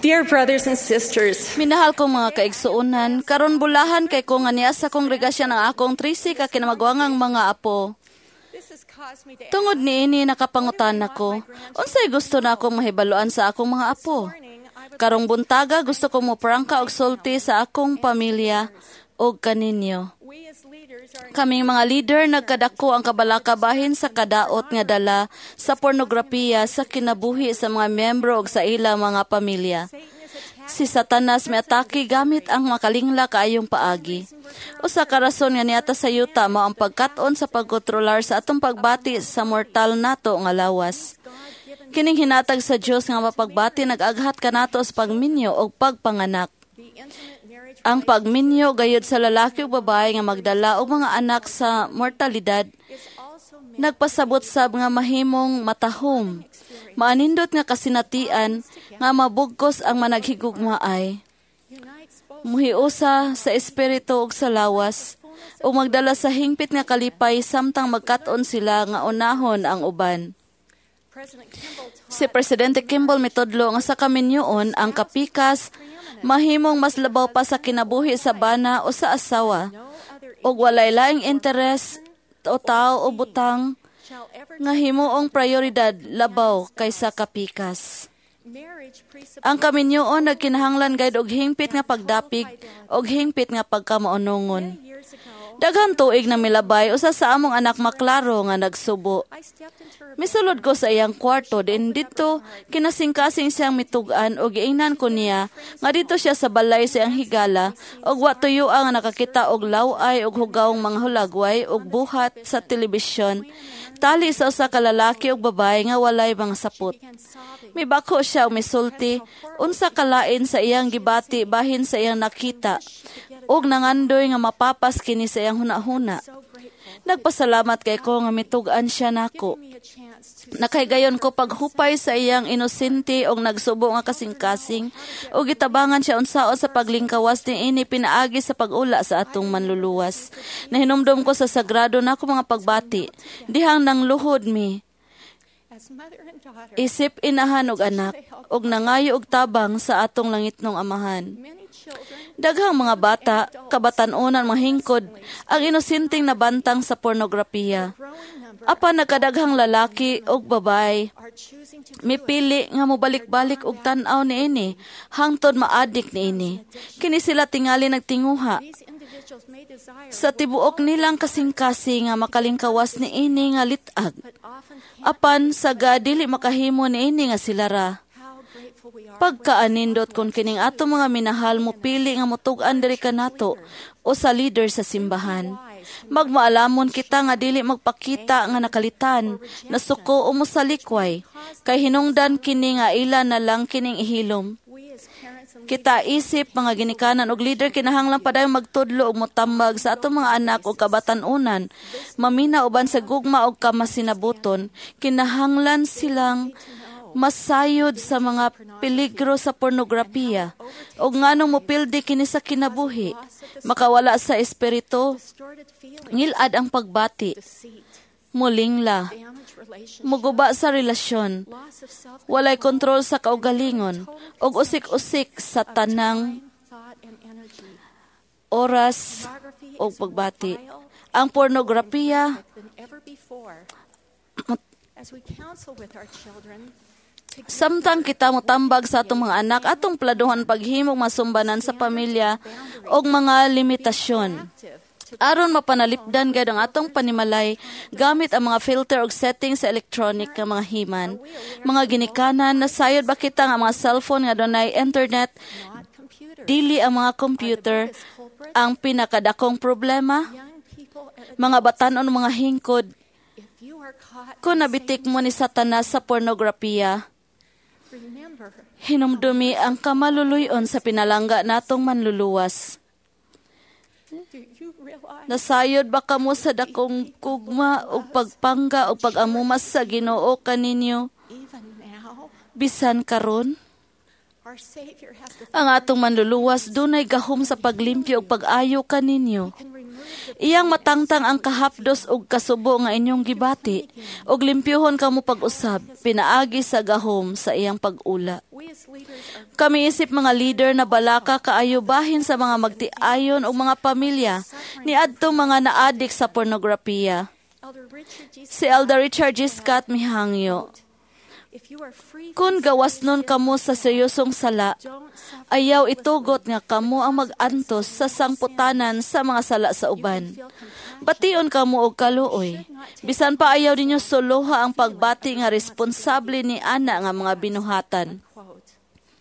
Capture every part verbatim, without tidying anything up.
Dear brothers and sisters, Minahal kong mga kaigsuunan, karon bulahan kay ko nga niya sa kongregasyon ng akong trisi ka kinamagwangang mga apo. Tungod niini nakapangutan ako, unsay gusto na akong mahibaluan sa akong mga apo. Karong buntaga gusto kong moprangka og sulti sa akong pamilya og kaninyo. Kaming mga leader nagkadako ang kabalaka bahin sa kadaot nga dala sa pornografiya sa kinabuhi sa mga miyembro og sa ilang mga pamilya. Si Satanas may atake gamit ang makalingla kaayong paagi. Usa ka rason nga niata sa yuta mao ang pagkat-on sa pagkontrolar sa atong pagbati sa mortal nato nga lawas. Kining hinatag sa Dios nga mapagbati nag-aghat kanato sa pagminyo og pagpanganak. Ang pagminyo gayud sa lalaki ug babae nga magdala og mga anak sa mortalidad nagpasabot sab nga mahimong matahom. Maanindot nga kasinatian nga mabugkos ang managhigugmaay. Muhiusa sa espiritu ug sa lawas ug magdala sa hingpit nga kalipay samtang magkat-on sila nga unahon ang uban. Si Presidente Kimball mitudlo nga sa kaminyoon ang kapikas mahimong mas labaw pa sa kinabuhi sa bana o sa asawa ug walay laing interes o tao o butang nga himuong prioridad labaw kaysa kapikas. Ang kaminyoon nagkinahanglan gayud og hingpit nga pagdapig og hingpit nga pagkamaunongon. Daghang tuig na milabay usa sa among anak maklaro nga nagsubo. Misulod ko sa iyang kwarto din dito kinasingkasing siyang mitugan og giingnan ko niya nga dito siya sa balay sa iyang higala og wa tuyo ang nakakita og laway og hugawng mga hulagway og buhat sa telebisyon tali sa usa ka lalaki ug babae nga walay mga sapot. Mibako siya og misulti unsa kalain sa iyang gibati bahin sa iyang nakita ug nangandoy nga mapapas kini sa iyang hunahuna. Nagpasalamat kay ko nga mitugan siya nako. Nakaygayon ko paghupay sa iyang inosente og nagsubo nga kasing-kasing ug gitabangan siya unsaon sa paglingkawas niini pinaagi sa pag-ula sa atong manluluwas. Nahinumdum ko sa sagrado nako mga pagbati dihang nang luhod mi. Isip inahan og anak og nangayo og tabang sa atong langitnong amahan. Daghang mga bata, kabatan-onan mahingkod, ang inosenteng nabantang sa pornografiya. Apan nagkadaghang lalaki og babae, mipili nga mobalik-balik og tan-aw niini, hangtod maadik niini. Kini sila tingali nagtinguha. Sa tibuok nilang kasing-kasing nga makalingkawas niini nga litag. Apan saga dili makahimo niini nga sila ra. Pagkaanindot kung kining ato mga minahal mo pili nga mutug-an diri kanato o sa leader sa simbahan. Magmaalamon kita nga dili magpakita nga nakalitan, nasuko o musalikway, kay hinungdan kini nga ila na lang kining ihilom. Kita isip mga ginikanan og leader kinahanglan paday magtudlo og motambag sa atong mga anak og kabatan-unan, mamina uban sa gugma og kamasinabuton, kinahanglan silang masayod sa mga peligro sa pornografiya o nganong mopildi kini sa kinabuhi, makawala sa espiritu, ngilad ang pagbati, mulingla, muguba sa relasyon, walay kontrol sa kaugalingon, og usik-usik sa tanang oras o pagbati. Ang pornografiya, samtang kita motambag sa atong mga anak, atong pladuhan paghimong masumbanan sa pamilya og mga limitasyon. Aron mapanalipdan gayud ang atong panimalay gamit ang mga filter og settings sa electronic nga mga himan. Mga ginikanan, nasayod ba kita nga mga cellphone nga dunay internet, dili ang mga computer ang pinakadakong problema? Mga batan-on mga hingkod, kung nabitik mo ni Satanas sa pornografiya, hinumdumi ang kamaluluyon sa pinalangga natong manluluwas. Nasayod ba kamo sa dakong kugma o pagpangga o pag-amumas sa Ginoo kaninyo? Bisan karon? Our Savior has the Ang atong manluluwas dunay gahom sa paglimpyo ug pag-ayo kaninyo. Iyang matangtang ang kahapdos ug kasubo nga inyong gibati ug limpyohon kamo pag-usab pinaagi sa gahom sa iyang pag-ula. we as leaders are Kami isip mga leader na balaka kaayo bahin sa mga magtiayon ug mga pamilya ni adtong mga naadik sa pornografiya. Elder Richard G. Si Elder Richard G. Scott mihangyo, If you are free kung gawas nun kamo sa seryosong sala, don't suffer ayaw itugot nga kamo ang mag-antos sa sangputanan sa mga sala sa uban. Bation kamo og kaluoy. Bisan pa ayaw ninyo suluha ang pagbati nga responsable ni ana nga mga binuhatan. quote.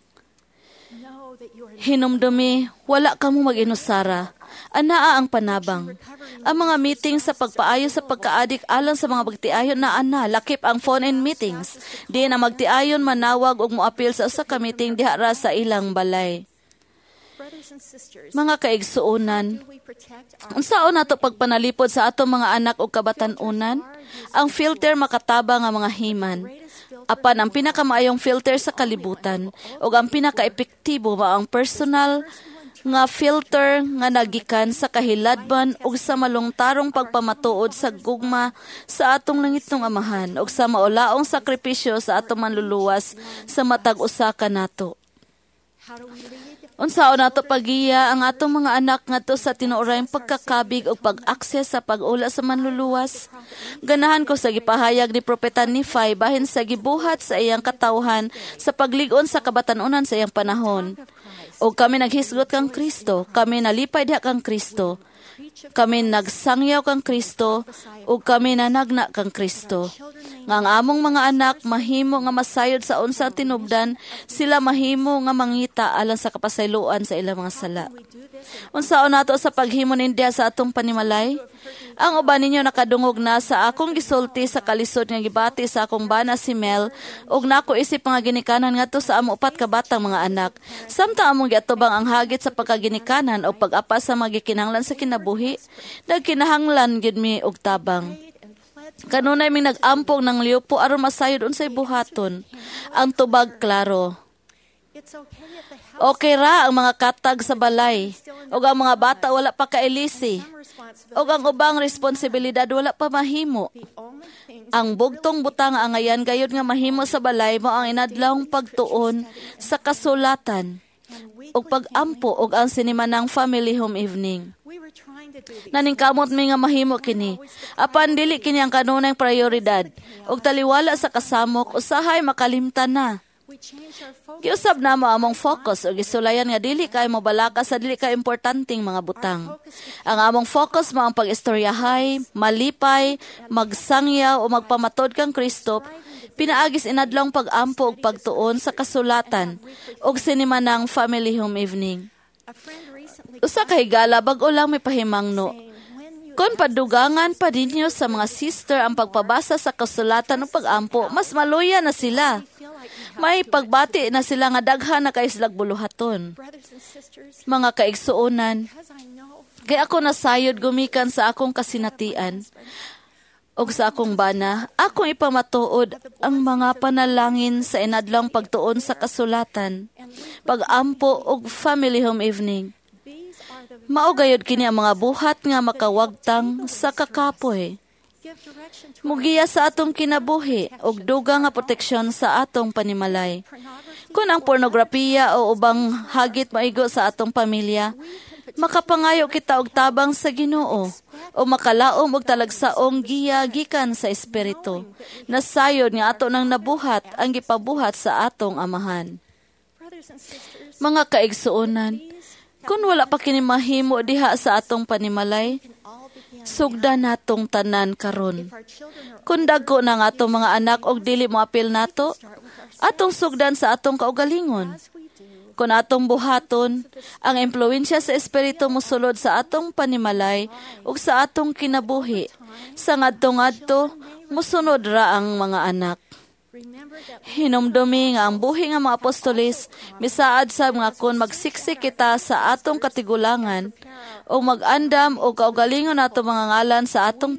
Know that you are Hinumdumi, wala kamo mag-inusara. Anaa ang panabang. Ang mga meeting sa pagpaayo sa pagkaadik alang sa mga magtiayon na ana, lakip ang phone-in meetings. Di na magtiayon manawag og moapil sa usa ka meeting diha ra sa ilang balay. brothers and sisters. Mga kaigsuonan, Do we protect our unsaon nato pagpanalipod sa atong mga anak o kabatan-unan? Ang filter makatabang nga mga himan. greatest filter? Apan ang pinakamaayong filter sa kalibutan o ang pinaka-epektibo mao ang personal nga filter nga nagikan sa kahiladban ug sa malungtarong pagpamatuod sa gugma sa atong langitong amahan ug sa maulaong sakripisyo sa atong manluluwas sa matag usa ka nato. How do we lead? Unsaon nato pagiya ang atong mga anak ngadto sa tinuorayng pagkakabig ug pag-akses sa pag-ula sa manluluwas? Ganahan ko sa gipahayag ni Propeta Nephi bahin sa gibuhat sa iyang katawhan sa paglig-on sa kabatan-unan sa iyang panahon. O kami naghisgot kang Kristo, kami nalipay diha kang Kristo, kami nagsangyaw kang Kristo, o kami nanagna kang Kristo. Nga ang among mga anak mahimo nga masayod sa unsang tinubdan, sila mahimo nga mangita alang sa kapasayloan sa ilang mga sala. We do this in Unsaon nato sa paghimo nindiya sa atong panimalay? Ang uban ninyo nakadungog na sa akong gisulti sa kalisod nga gibati sa akong bana si Mel ug nako isip mga ginikanan ngadto sa amo upat ka batang mga anak. Samtang among giatubang ang hagit sa pagkaginikanan o pag-apas sa mga gikinahanglan sa kinabuhi, nagkinahanglan gyud mi og tabang. faith and pledge. Kanunay ming nag-ampong ng liupo aron masayod unsay buhaton. Ang tubag klaro. It's okay if the house Okay ra ang mga katag sa balay ug ang mga bata wala pa kailisi. some responsibility. O ang ubang responsibilidad wala pa mahimo. The only things Ang bugtong butang ang ngayan gayud nga mahimo sa balay mo ang inadlawng pagtuon sa kasulatan and we o pag-ampo og ang sinimanang family home evening. we were trying to do these Naningkamot mi nga mahimo kini. Apan dili kini ang kanunay prioridad. Og taliwala sa kasamok usahay makalimtan na. we changed our focus. Giusab na mo among focus o gisulayan nga dili kay mo balaka sa dili ka importanteng mga butang. Ang among focus mo ang pag-istoryahay, malipay, magsangyaw o magpamatod kang Kristo, pinaagis inadlong pag-ampo ug pagtuon sa kasulatan ug sinimanang family home evening. A friend recently Usa ka higala bag-o lang may pahimangno. saying when you Kung padugangan pa ninyo sa mga sister ang pagpabasa sa kasulatan o pag-ampo, mas maluya na sila. feel like you have May pagbati na sila nga daghan na kay silag buluhaton. brothers and sisters, Mga kaigsuonan, because I know kay ako nasayod gumikan sa akong kasinatian og sa akong bana, akong ipamatuod ang mga panalangin sa inadlang pagtuon sa kasulatan, pag-ampo og family home evening. these are the Mao gayud kini ang mga buhat nga makawagtang sa kakapoy. give direction to Mugiya sa atong kinabuhi og dugang nga proteksyon sa atong panimalay. pornography. Kung ang pornografiya o ubang hagit maigo sa atong pamilya, makapangayo kita og tabang sa Ginoo o makalaom og talagsaong giya gikan sa espiritu. Nasayod nga ato nang nabuhat ang gipabuhat sa atong amahan. Brothers and sisters, Mga kaigsuonan, kung wala pa kini mahimo diha sa atong panimalay, can all begin. sugda natong tanan karon. If our children are Kung dagko na nga atong mga anak og dili mo apil nato, start with ourselves atong sugdan sa atong kaugalingon. as we do, Kung atong buhaton, ang impluensya sa espiritu mosulod sa atong panimalay ug sa atong kinabuhi. Sa ngadto-ngadto, musunod ra ang mga anak. remember that Hinumdumi nga ang buhi nga mga apostolis, misaad sa mga kun magsiksik kita sa atong katigulangan o mag-andam o kaugalingon nato mga ngalan sa atong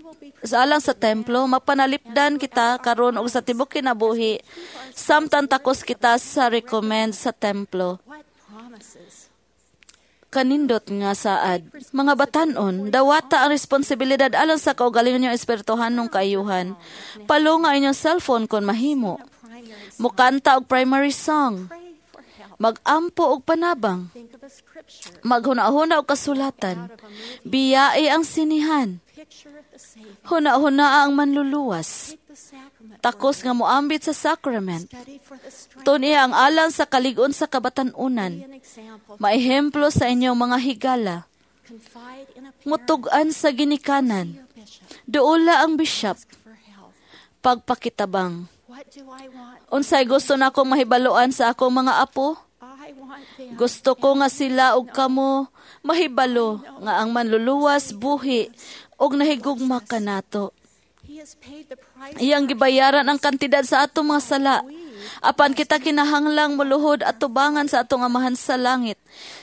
sa alang sa templo, mapanalipdan kita karon og sa tibuok kinabuhi, samtang takos kita sa recommend sa templo. What promises? Kanindot nga saad. Mga batanon, dawata ang responsibilidad alang sa kaugalingon niyong espirituhan nung kaayuhan. Palo nga inyong cellphone kon mahimo. Primary. Mukanta og primary song. Pray for help. Magampo og panabang. Think of a scripture. Maghuna-huna og kasulatan. Biyai ang sinihan. Picture of the Savior. Huna-huna ang manluluwas. Take the sacrament. Takos nga moambit sa sacrament. Study for the strength. Tuni ang alang sa kaligon sa Be kabatanunan. an example. Maehemplo sa inyong mga higala. Confide in a parent. Mutugan sa ginikanan. Your bishop. Duula ang bishop. Ask for help. Pagpakitabang. What do I want? Unsay gusto na akong mahibaluan sa akong mga apo? I want them. Gusto ko nga sila og kamo mahibalo nga ang manluluwas buhi og nahigugma kanato. He has paid the price. Iyang gibayaran ang kantidad sa atong mga sala. Apan kita kinahanglang muluhod at tubangan sa atong amahan sa langit.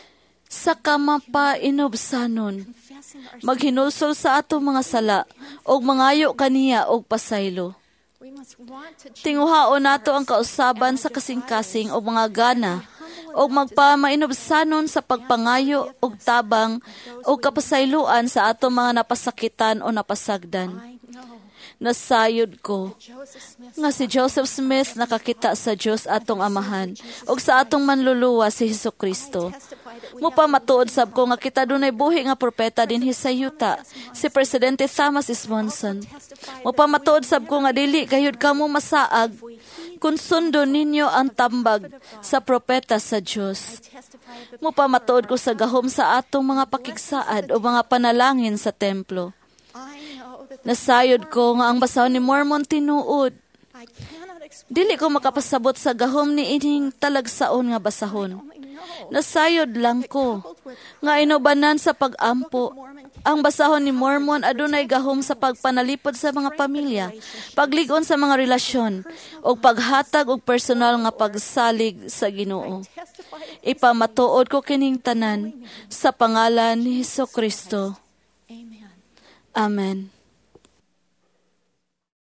Sa kamapainobsanon, Confessing our maghinulsol sa atong mga sala og mangayo kaniya og pasaylo. we must want to change. Tinguhaon nato ang kausaban sa kasing-kasing o mga gana o magpamainobsanon sa pagpangayo og tabang o kapasayloan sa atong mga napasakitan o napasagdan. I know Nasayod ko Joseph Smith nga si Joseph Smith nakakita sa Dios atong Amahan ug sa atong manluluwa si Hesukristo. testified that we Mo pa matuod sab ko nga kita dunay buhi nga propeta dinhi sa yuta, si Presidente Thomas S. Monson. testified Mo pa matuod sab ko nga dili gayud kamo masaag kung sundo ninyo ang tambag sa propeta sa Dios. testified that Mo pa matuod ko sa gahom sa atong mga pakigsaad o mga panalangin sa templo. I know that Nasayod ko nga ang basahon ni Mormon tinuod. I cannot explain. Dili ko makapasabot sa gahom ni ining talagsaon nga basahon. Only know Nasayod lang ko nga inubanan sa pag-ampo. Ang basahon ni Mormon adunay gahom sa pagpanalipod sa mga pamilya, pagligon sa mga relasyon, o paghatag og personal nga pagsalig sa Ginoo. testified. Ipamatuod ko kining tanan sa pangalan ni Hesukristo. Amen. Amen.